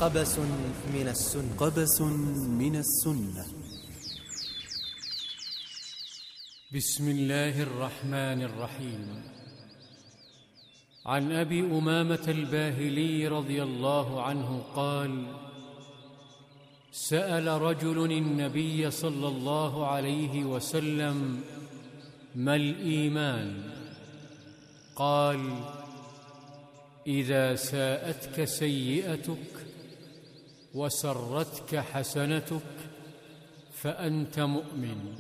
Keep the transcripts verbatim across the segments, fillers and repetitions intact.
قبس من السنة قبس من السنة. بسم الله الرحمن الرحيم. عن أبي أمامة الباهلي رضي الله عنه قال: سأل رجل النبي صلى الله عليه وسلم: ما الإيمان؟ قال: إذا ساءتك سيئتك وسرتك حسنتك فأنت مؤمن.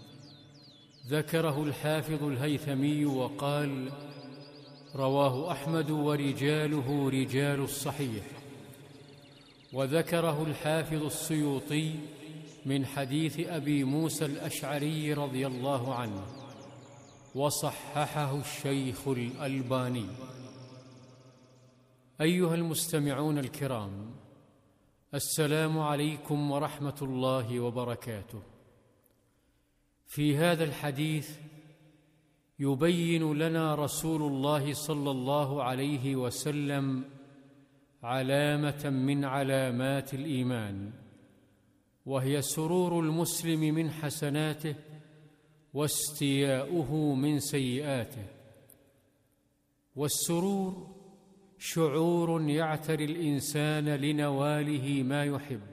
ذكره الحافظ الهيثمي وقال: رواه أحمد ورجاله رجال الصحيح. وذكره الحافظ السيوطي من حديث أبي موسى الأشعري رضي الله عنه، وصححه الشيخ الألباني. أيها المستمعون الكرام، السلام عليكم ورحمة الله وبركاته. في هذا الحديث يبين لنا رسول الله صلى الله عليه وسلم علامة من علامات الإيمان، وهي سرور المسلم من حسناته واستياؤه من سيئاته. والسرور شعور يعتري الإنسان لنواله ما يحب،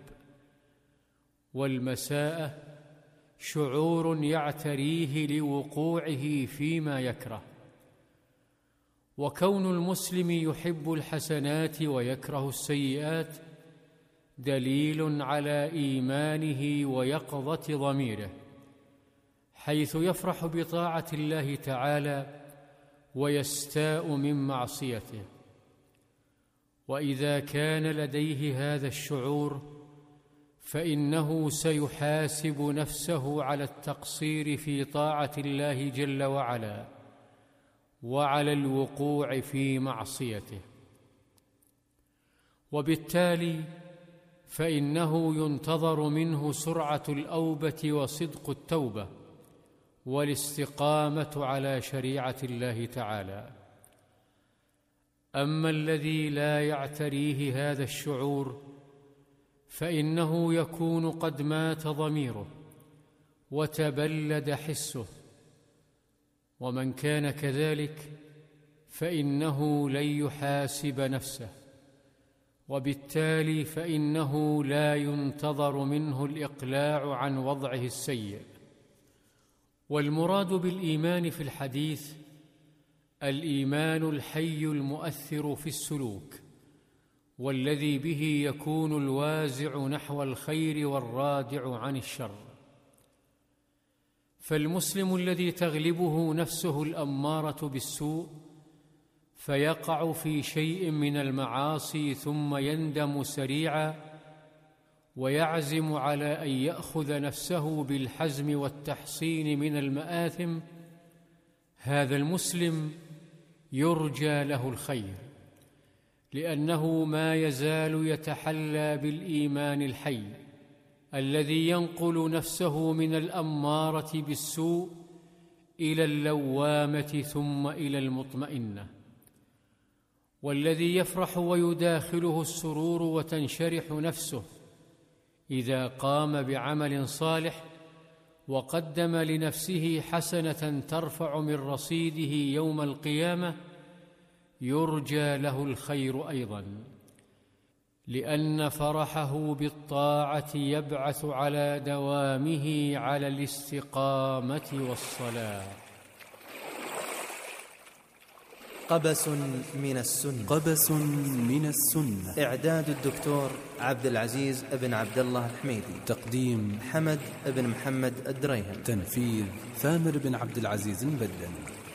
والمساءة شعور يعتريه لوقوعه فيما يكره. وكون المسلم يحب الحسنات ويكره السيئات دليل على إيمانه ويقظة ضميره، حيث يفرح بطاعة الله تعالى ويستاء من معصيته. وإذا كان لديه هذا الشعور فإنه سيحاسب نفسه على التقصير في طاعة الله جل وعلا وعلى الوقوع في معصيته، وبالتالي فإنه ينتظر منه سرعة الأوبة وصدق التوبة والاستقامة على شريعة الله تعالى. أما الذي لا يعتريه هذا الشعور فإنه يكون قد مات ضميره وتبلد حسه، ومن كان كذلك فإنه لن يحاسب نفسه، وبالتالي فإنه لا ينتظر منه الإقلاع عن وضعه السيء. والمراد بالإيمان في الحديث الإيمان الحي المؤثر في السلوك، والذي به يكون الوازع نحو الخير والرادع عن الشر. فالمسلم الذي تغلبه نفسه الأمارة بالسوء فيقع في شيء من المعاصي ثم يندم سريعا ويعزم على أن يأخذ نفسه بالحزم والتحصين من المآثم، هذا المسلم يرجى له الخير، لأنه ما يزال يتحلى بالإيمان الحي الذي ينقل نفسه من الأمارة بالسوء إلى اللوامة ثم إلى المطمئنة، والذي يفرح ويداخله السرور وتنشرح نفسه إذا قام بعمل صالح وقدم لنفسه حسنة ترفع من رصيده يوم القيامة، يرجى له الخير أيضاً، لأن فرحه بالطاعة يبعث على دوامه على الاستقامة والصلاة. قبس من السنة. قبس من السنة. إعداد الدكتور عبد العزيز بن عبد الله الحميدي. تقديم حمد بن محمد الدريهم. تنفيذ ثامر بن عبد العزيز البدن.